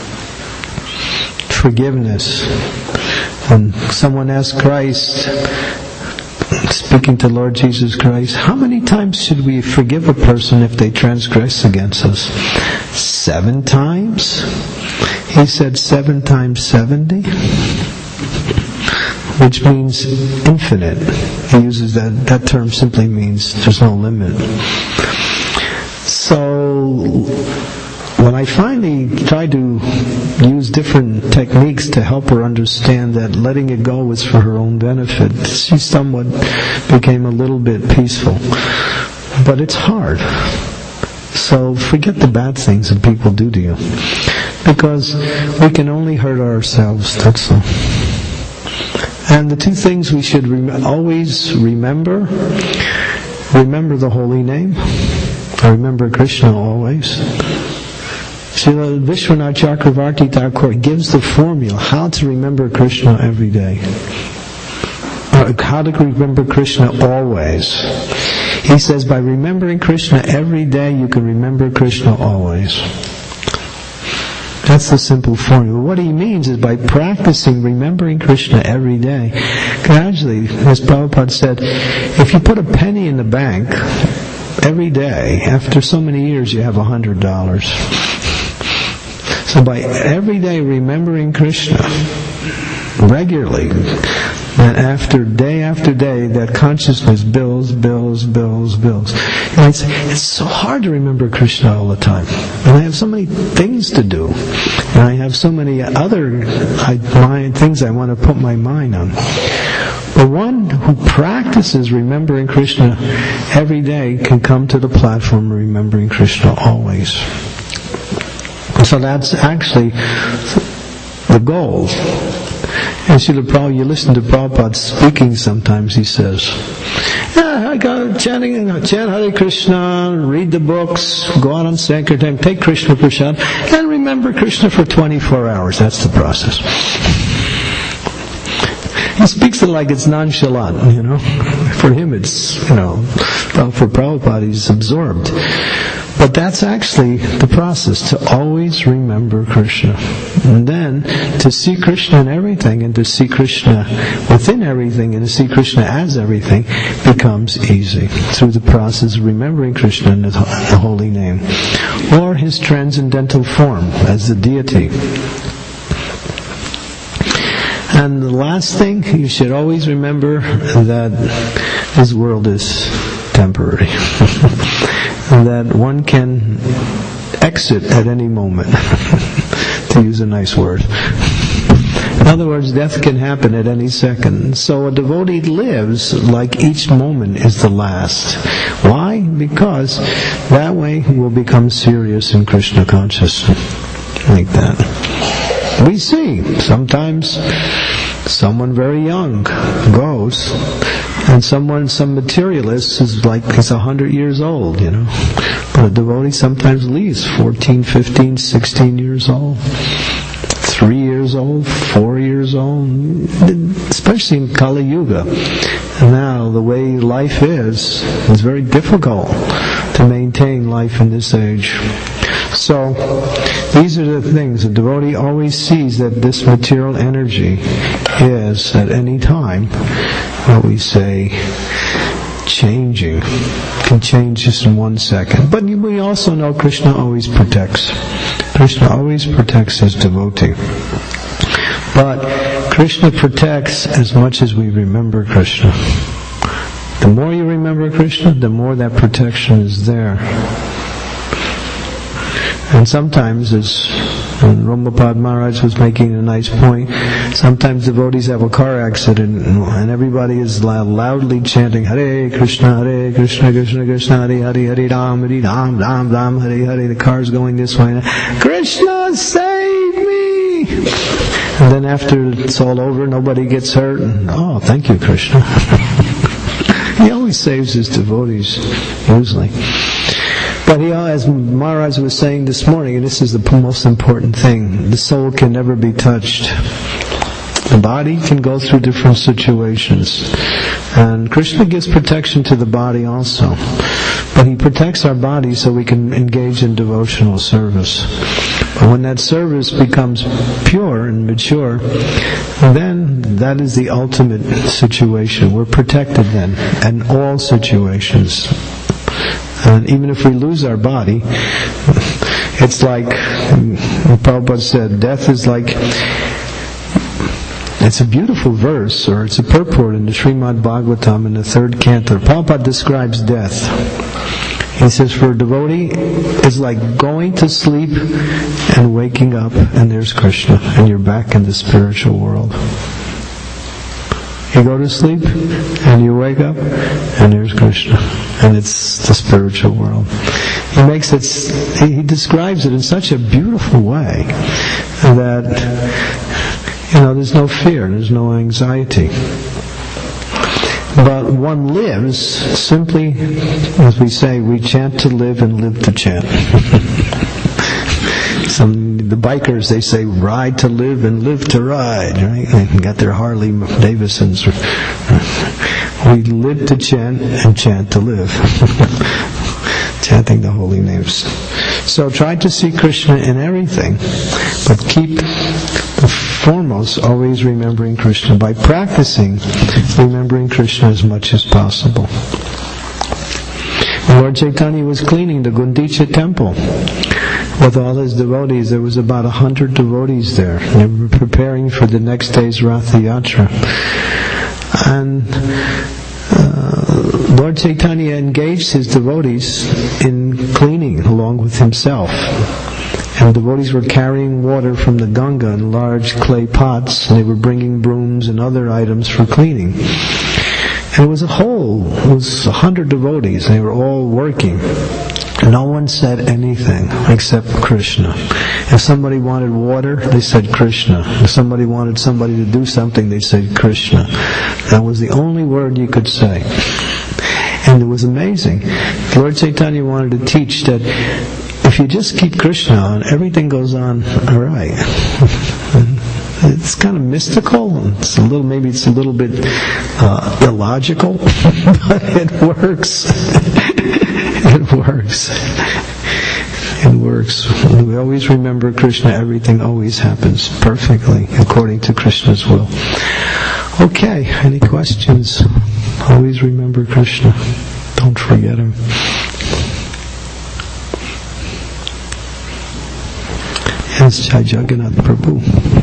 S1: Forgiveness. When someone asked Christ, speaking to Lord Jesus Christ, how many times should we forgive a person if they transgress against us? Seven times? he said seven times seventy, which means infinite. He uses that, that term simply means there's no limit. So, when I finally tried to use different techniques to help her understand that letting it go was for her own benefit, she somewhat became a little bit peaceful. But it's hard. So forget the bad things that people do to you. Because we can only hurt ourselves, that's all. And the two things we should rem- always remember, remember the holy name. I remember Krishna always. Srila Vishwanath Chakravarti Thakur gives the formula how to remember Krishna every day. Or how to remember Krishna always. He says by remembering Krishna every day you can remember Krishna always. That's the simple formula. What he means is by practicing remembering Krishna every day, gradually, as Prabhupada said, if you put a penny in the bank every day, after so many years you have a hundred dollars. So by every day remembering Krishna regularly, and after day after day, that consciousness builds, builds, builds, builds. And it's, it's so hard to remember Krishna all the time. And I have so many things to do. And I have so many other I, my, things I want to put my mind on. But one who practices remembering Krishna every day can come to the platform of remembering Krishna always. So that's actually the goal. And Srila Prabhupada, you listen to Prabhupada speaking sometimes, he says, yeah, I go chanting, chant Hare Krishna, read the books, go out on Sankirtan, take Krishna Prasad, and remember Krishna for twenty-four hours. That's the process. He speaks it like it's nonchalant, you know. For him it's, you know, well, for Prabhupada he's absorbed. But that's actually the process, to always remember Krishna. And then to see Krishna in everything, and to see Krishna within everything, and to see Krishna as everything becomes easy through the process of remembering Krishna in the holy name, or his transcendental form as the deity. And the last thing, you should always remember that this world is temporary. That one can exit at any moment, to use a nice word. In other words, death can happen at any second. So a devotee lives like each moment is the last. Why? Because that way he will become serious in Krishna consciousness. Like that. We see sometimes someone very young goes, and someone, some materialist is like, he's a hundred years old, you know. But a devotee sometimes leaves fourteen, fifteen, sixteen years old, three years old, four years old, especially in Kali Yuga. And now the way life is, it's very difficult to maintain life in this age. So, these are the things. The devotee always sees that this material energy is, at any time, what we say, changing. Can change just in one second. But we also know Krishna always protects. Krishna always protects his devotee. But Krishna protects as much as we remember Krishna. The more you remember Krishna, the more that protection is there. And sometimes, as Romapad Maharaj was making a nice point, sometimes devotees have a car accident and everybody is loudly chanting Hare Krishna, Hare Krishna, Krishna Krishna, Hare Hare, Hare Ram, Hare Ram, Ram Ram, Hare Hare. The car's going this way. Krishna, save me! And then after it's all over, nobody gets hurt. And, oh, thank you, Krishna. He always saves his devotees, usually. But he, as Maharaj was saying this morning, and this is the most important thing, the soul can never be touched. The body can go through different situations. And Krishna gives protection to the body also. But he protects our body so we can engage in devotional service. But when that service becomes pure and mature, then that is the ultimate situation. We're protected then in all situations. And even if we lose our body, It's like, Prabhupada said, death is like, it's a beautiful verse, or it's a purport in the Srimad Bhagavatam in the third canto. Prabhupada describes death. He says, for a devotee, it's like going to sleep and waking up, and there's Krishna, and you're back in the spiritual world. You go to sleep, and you wake up, and there's Krishna, and it's the spiritual world. He makes it, he describes it in such a beautiful way that, you know, there's no fear, there's no anxiety. But one lives simply, as we say, we chant to live and live to chant. Some the bikers, they say, ride to live and live to ride, right? They got their Harley Davidsons. We live to chant and chant to live. Chanting the holy names. So try to see Krishna in everything, but keep foremost always remembering Krishna by practicing remembering Krishna as much as possible. Lord Chaitanya was cleaning the Gundicha temple with all his devotees. There was about a hundred devotees there. They were preparing for the next day's Ratha Yatra. And uh, Lord Chaitanya engaged his devotees in cleaning along with himself. And the devotees were carrying water from the Ganga in large clay pots, and they were bringing brooms and other items for cleaning. And it was a whole, it was a hundred devotees, and they were all working. No one said anything except Krishna. If somebody wanted water, they said Krishna. If somebody wanted somebody to do something, they said Krishna. That was the only word you could say. And it was amazing. Lord Chaitanya wanted to teach that if you just keep Krishna on, everything goes on all right. It's kind of mystical. It's a little, maybe it's a little bit uh, illogical, but it works. It works. It works. We always remember Krishna. Everything always happens perfectly according to Krishna's will. Okay. Any questions? Always remember Krishna. Don't forget him. Yes, Jai Jagannath Prabhu.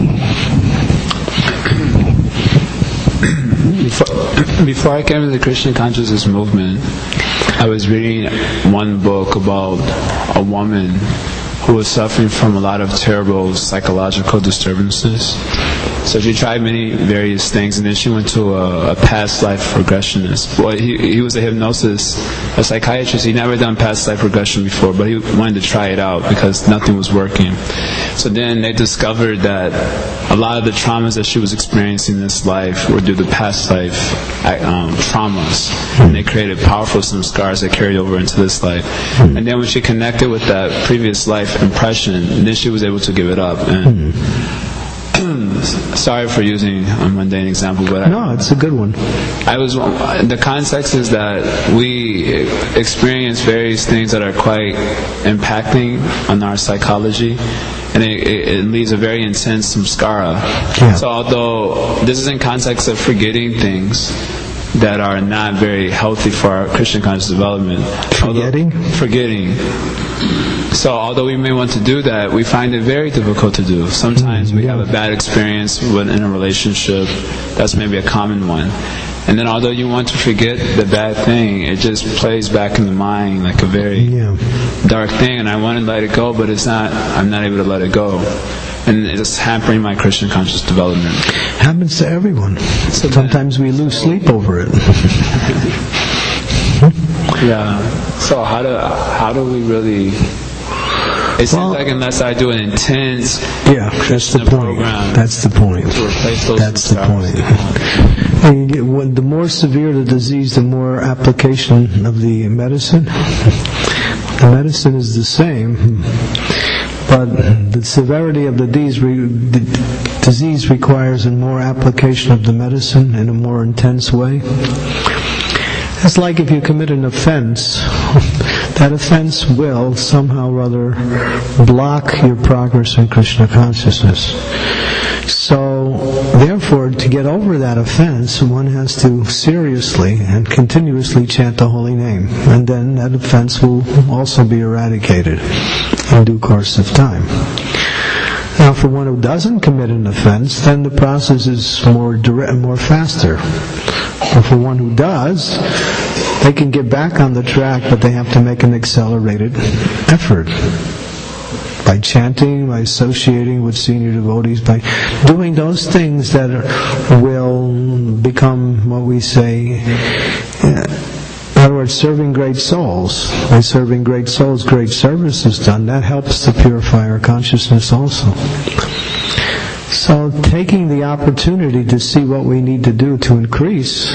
S2: Before, before I came to the Krishna consciousness movement, I was reading one book about a woman who was suffering from a lot of terrible psychological disturbances. So she tried many various things, and then she went to a, a past life regressionist. Well, he, he was a hypnosis, a psychiatrist. He'd never done past life regression before, but he wanted to try it out because nothing was working. So then they discovered that a lot of the traumas that she was experiencing in this life were due to past life um, traumas. And they created powerful some scars that carried over into this life. And then when she connected with that previous life impression, then she was able to give it up. And sorry for using a mundane example, but
S1: no,
S2: I,
S1: it's a good one.
S2: I was the context is that we experience various things that are quite impacting on our psychology, and it, it, it leaves a very intense samskara. Yeah. So although this is in context of forgetting things that are not very healthy for our Krishna conscious development,
S1: forgetting,
S2: although, forgetting. So although we may want to do that, we find it very difficult to do. Sometimes we have a bad experience in a relationship. That's maybe a common one. And then although you want to forget the bad thing, it just plays back in the mind like a very yeah. dark thing. And I want to let it go, but it's not. I'm not able to let it go. And it's hampering my Krishna conscious development.
S1: Happens to everyone. So sometimes we lose sleep over it.
S2: Yeah. So how do how do we really? It seems well, like unless I do an intense
S1: yeah, that's the point.
S2: program,
S1: that's the point.
S2: To replace those
S1: that's the point. And you get, when the more severe the disease, the more application of the medicine. The medicine is the same, but the severity of the disease, the disease requires a more application of the medicine in a more intense way. It's like if you commit an offense, that offense will somehow or other block your progress in Krishna consciousness. So, therefore, to get over that offense, one has to seriously and continuously chant the holy name, and then that offense will also be eradicated. in due course of time. Now, for one who doesn't commit an offense, then the process is more direct, more faster. But for one who does, they can get back on the track, but they have to make an accelerated effort. By chanting, by associating with senior devotees, by doing those things that are, will become what we say, in other words, serving great souls. By serving great souls, great service is done. That helps to purify our consciousness also. So taking the opportunity to see what we need to do to increase,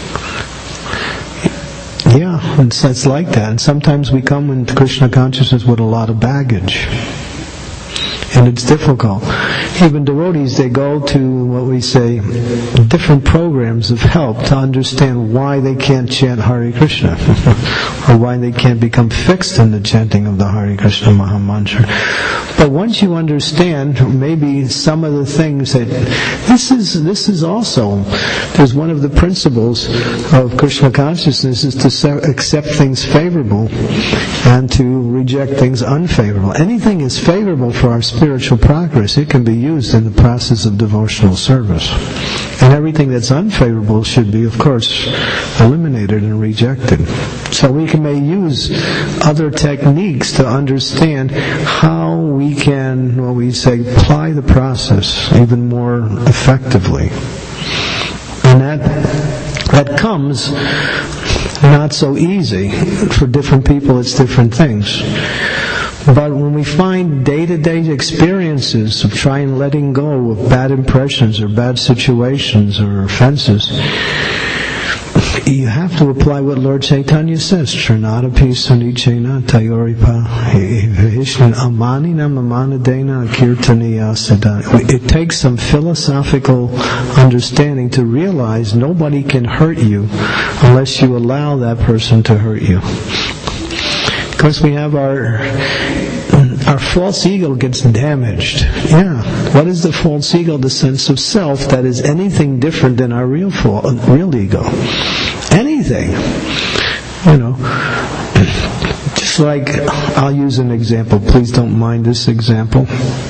S1: yeah, it's, it's like that. And sometimes we come into Krishna consciousness with a lot of baggage. And it's difficult. Even devotees, they go to what we say, different programs of help to understand why they can't chant Hare Krishna, or why they can't become fixed in the chanting of the Hare Krishna Maha Mantra. But once you understand maybe some of the things that this is, this is also, there's one of the principles of Krishna consciousness is to accept things favorable and to reject things unfavorable. Anything is favorable for our spiritual progress. It can be used in the process of devotional service. And everything that's unfavorable should be, of course, eliminated and rejected. So we can may use other techniques to understand how we can, what we say, apply the process even more effectively. And that that comes not so easy. For different people, it's different things. But when we find day-to-day experiences of trying letting go of bad impressions or bad situations or offenses, you have to apply what Lord Chaitanya says. Trinadapi sunichena tayoripa vihishnan amanina mamanadena kirtaniya siddhani. It takes some philosophical understanding to realize nobody can hurt you unless you allow that person to hurt you. Because we have our our false ego gets damaged. Yeah. What is the false ego? The sense of self that is anything different than our real fa- real ego. Anything. You know. Just like, I'll use an example. Please don't mind this example.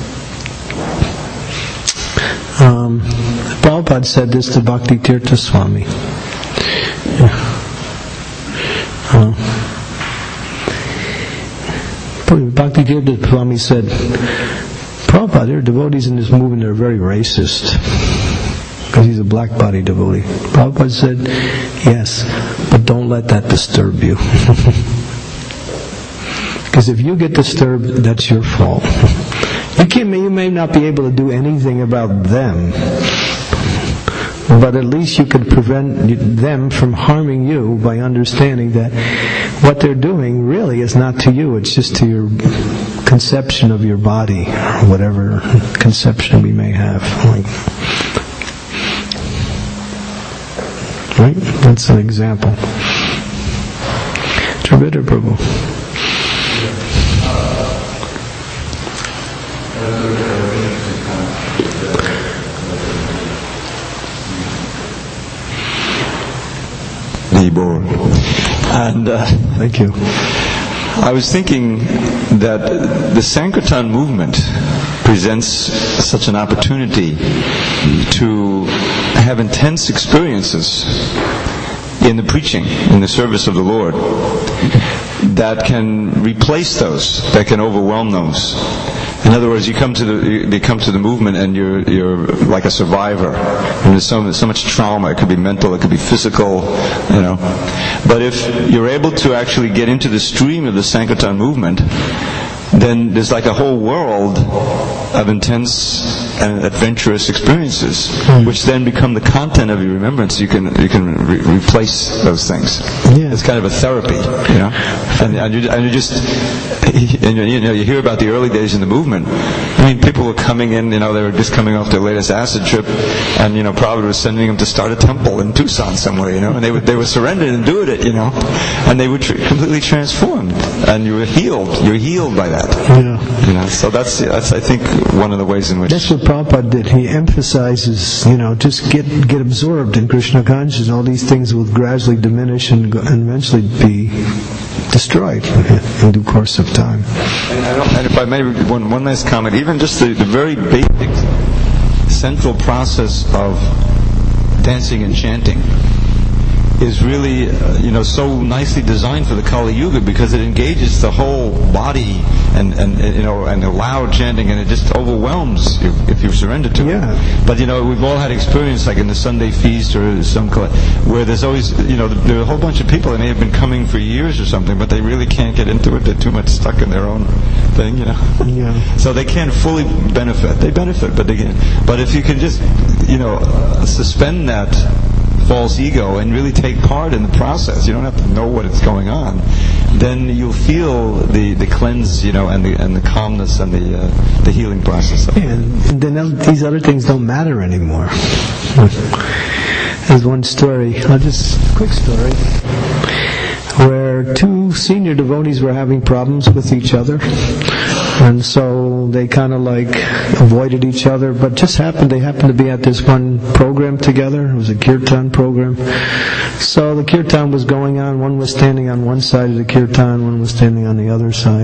S1: Um, Prabhupada said this to Bhakti Tirtha Swami. Yeah. Uh, Bhakti Tirtha Swami said, Prabhupada, there are devotees in this movement that are very racist. Because he's a black body devotee. Prabhupada said, yes, but don't let that disturb you. Because if you get disturbed, that's your fault. You can, you may not be able to do anything about them, but at least you can prevent them from harming you by understanding that what they're doing really is not to you, it's just to your conception of your body, or whatever conception we may have. Like, right? That's an example. Trivita Prabhu.
S3: And uh,
S1: thank you.
S3: I was thinking that the Sankirtan movement presents such an opportunity to have intense experiences in the preaching, in the service of the Lord, that can replace those, that can overwhelm those. In other words, you come to the you come to the movement and you're you're like a survivor. And there's so so much trauma. It could be mental, it could be physical, you know. But if you're able to actually get into the stream of the Sankirtan movement, then there's like a whole world of intense and adventurous experiences, mm. which then become the content of your remembrance. You can you can re- replace those things.
S1: Yeah.
S3: It's kind of a therapy, you know. And, and, you, and you just and you, you know you hear about the early days in the movement. I mean, people were coming in, you know, they were just coming off their latest acid trip, and you know, Prabhupada was sending them to start a temple in Tucson somewhere, you know, and they would they were surrendered and doing it, you know, and they were tr- completely transformed, and you were healed. You're healed by that.
S1: Yeah.
S3: You know, so that's that's I think one of the ways in which
S1: that's what Prabhupada did. He emphasizes, you know, just get get absorbed in Krishna consciousness. All these things will gradually diminish and, go, and eventually be destroyed in due course of time.
S3: And, I don't, and if I may, one, one last comment. Even just the, the very basic central process of dancing and chanting is really, uh, you know, so nicely designed for the Kali Yuga, because it engages the whole body and, and you know, and the loud chanting, and it just overwhelms you if you surrender to
S1: Yeah.
S3: it. But, you know, we've all had experience, like in the Sunday feast or some, where there's always, you know, there are a whole bunch of people that may have been coming for years or something, but they really can't get into it. They're too much stuck in their own thing, you know.
S1: Yeah.
S3: So they can't fully benefit. They benefit, but they can. But if you can just, you know, uh, suspend that false ego and really take part in the process, you don't have to know what is going on, then you'll feel the, the cleanse, you know, and the and the calmness and the uh, the healing process.
S1: And, and then these other things don't matter anymore. There's one story, I'll just a quick story, where two senior devotees were having problems with each other. And so they kind of like avoided each other, but just happened, they happened to be at this one program together. It was a kirtan program. So the kirtan was going on, one was standing on one side of the kirtan, one was standing on the other side.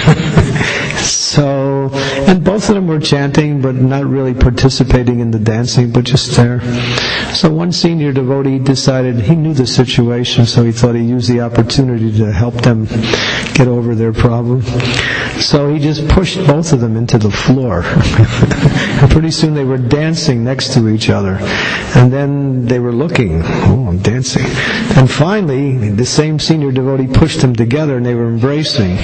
S1: So, and both of them were chanting, but not really participating in the dancing, but just there. So one senior devotee decided, he knew the situation, so he thought he'd use the opportunity to help them get over their problem. So he just pushed both of them into the floor. And pretty soon they were dancing next to each other. And then they were looking, oh, I'm dancing. And finally, the same senior devotee pushed them together and they were embracing.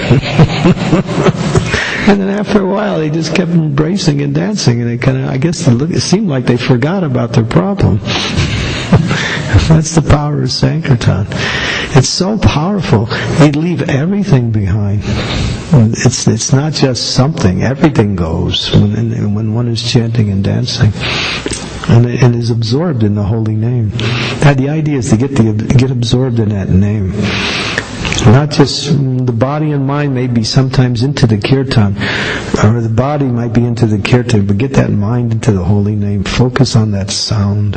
S1: And then after a while, they just kept embracing and dancing, and it kind of, I guess, it seemed like they forgot about their problem. That's the power of Sankirtan. It's so powerful. They leave everything behind. It's it's not just something. Everything goes when when one is chanting and dancing, and and is absorbed in the holy name. That the idea is to get the get absorbed in that name. Not just the body and mind may be sometimes into the kirtan, or the body might be into the kirtan, but get that mind into the holy name. Focus on that sound.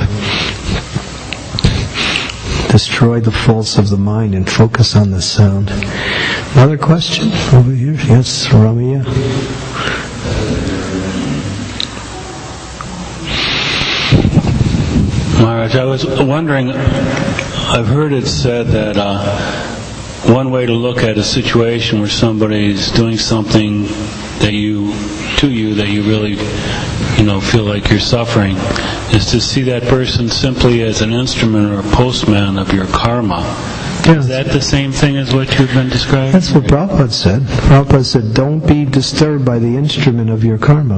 S1: Destroy the faults of the mind and focus on the sound. Another question over here? Yes, Ramya.
S4: Maharaj, I was wondering, I've heard it said that uh, one way to look at a situation where somebody's doing something that you, to you, that you really, you know, feel like you're suffering, is to see that person simply as an instrument or a postman of your karma.
S1: Yeah.
S4: Is that the same thing as what you've been describing?
S1: That's what Prabhupada said. Prabhupada said, don't be disturbed by the instrument of your karma.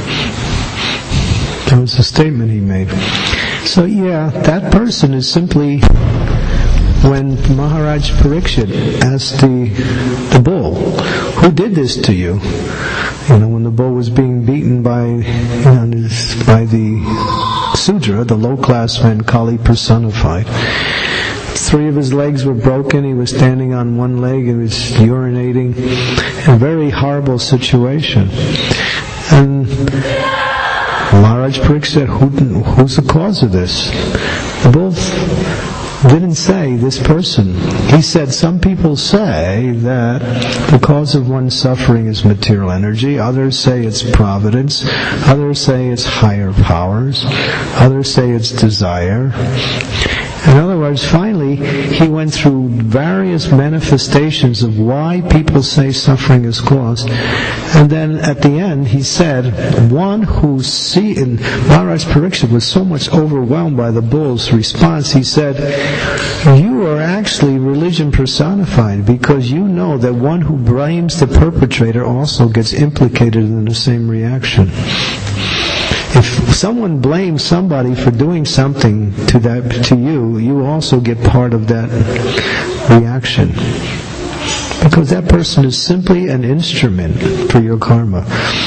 S1: That was the statement he made. So yeah, that person is simply, when Maharaj Parikshit asked the, the bull, who did this to you? You know, when the bull was being beaten by, you know, by the Sudra, the low-class man, Kali personified. Three of his legs were broken. He was standing on one leg. He was urinating. A very horrible situation. And Maharaj Parikshit said, Who, who's the cause of this? The bull didn't say this person. He said, some people say that the cause of one's suffering is material energy. Others say it's providence. Others say it's higher powers. Others say it's desire. In other words, finally, he went through various manifestations of why people say suffering is caused. And then at the end, he said, one who see, and Maharaj Parikshit was so much overwhelmed by the bull's response, he said, you are actually religion personified, because you know that one who blames the perpetrator also gets implicated in the same reaction. If someone blames somebody for doing something to that to you, you also get part of that reaction. Because that person is simply an instrument for your karma.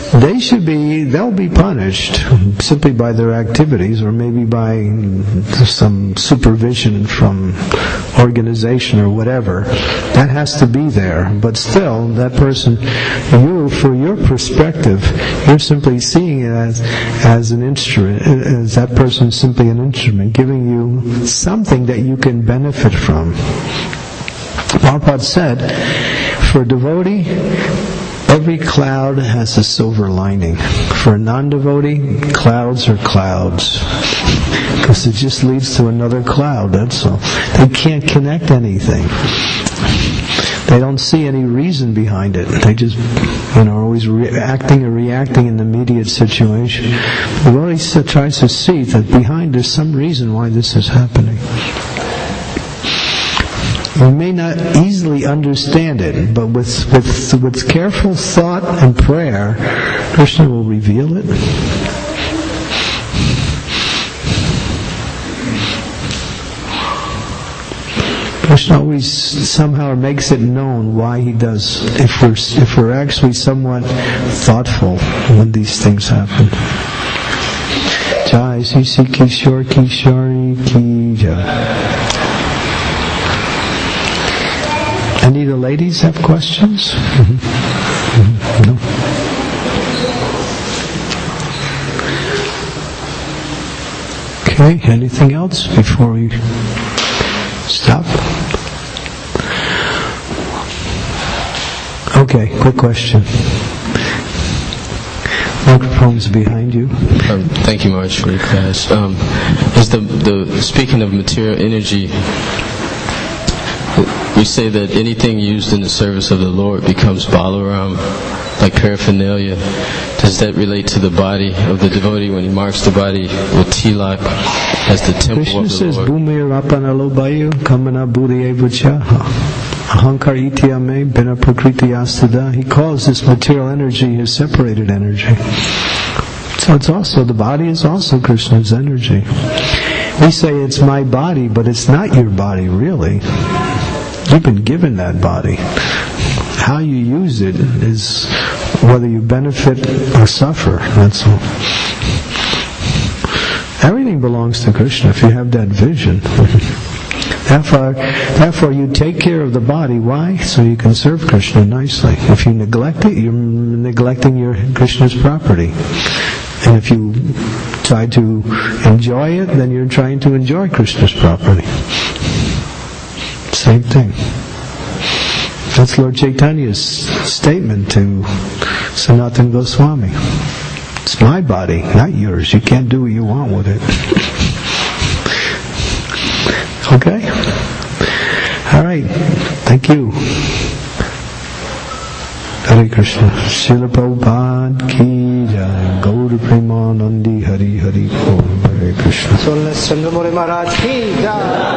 S1: they should be, they'll be punished simply by their activities or maybe by some supervision from organization or whatever. That has to be there. But still, that person, you, for your perspective, you're simply seeing it as, as an instrument, as that person is simply an instrument, giving you something that you can benefit from. Prabhupada said, for a devotee, every cloud has a silver lining. For a non-devotee, clouds are clouds. Because it just leads to another cloud, that's all. They can't connect anything. They don't see any reason behind it. They just, you know, are always reacting or reacting in the immediate situation. The devotee tries to see that behind there's some reason why this is happening. We may not easily understand it, but with, with, with careful thought and prayer, Krishna will reveal it. Krishna always somehow makes it known why he does, if we're, if we're actually somewhat thoughtful when these things happen. Jai Sri Sri Kishore Kishori Ki Jai. Any of the ladies have questions? Mm-hmm. Mm-hmm. No? Okay, anything else before we stop? Okay, quick question. Microphone's behind you.
S5: Um, thank you, Maharaj, for your class. Um, is the, the speaking of material energy, we say that anything used in the service of the Lord becomes Balaram, like paraphernalia. Does that relate to the body of the devotee when he marks the body with tilak as the temple
S1: Krishna
S5: of the
S1: says,
S5: Lord?
S1: Bhumir apanalubayu kamana buddhi evacha ahankar ityame bina prakriti astada. He calls this material energy his separated energy. So it's also, the body is also Krishna's energy. We say it's my body, but it's not your body, really. You've been given that body. How you use it is whether you benefit or suffer. That's all. Everything belongs to Krishna if you have that vision. Therefore, therefore, you take care of the body. Why? So you can serve Krishna nicely. If you neglect it, you're neglecting your Krishna's property. And if you try to enjoy it, then you're trying to enjoy Krishna's property. Same thing. That's Lord Chaitanya's statement to Sanatana Goswami. It's my body, not yours. You can't do what you want with it. Okay? All right. Thank you. Hare Krishna. Srila Prabhupada ki jai. Gaura Premanandi Hari Hari Om. Hare Krishna.
S6: Solnes Chandramuri Maharaj ki jai.